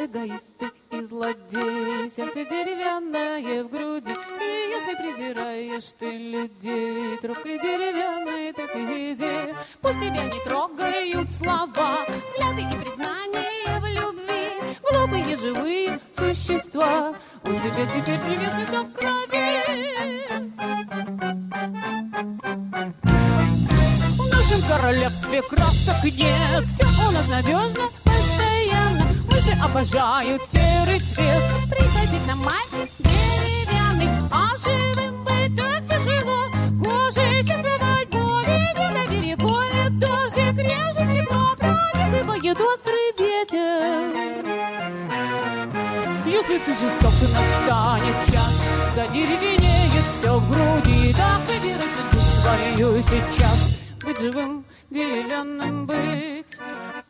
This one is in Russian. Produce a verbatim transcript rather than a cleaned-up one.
эгоист ты и злодей, сердце деревянное в груди, и если презираешь ты людей, трубкой деревянной так и иди. Пусть тебя не трогают слова, взгляды и признания в любви, глупые живые существа, у тебя теперь привязано все к крови. В нашем королевстве красок нет, все у нас надежно, постоянно. Мыши обожают серый цвет, приходи к нам, мальчик деревянный, а живым быть так тяжело. Кожей чувствовать боли, недоверие колет, дождик режет, тепло пронизывает острый ветер. Если ты жесток, и настанет час, задеревенеет все в груди, так выбирай судьбу свою сейчас. Быть живым, деревянным быть.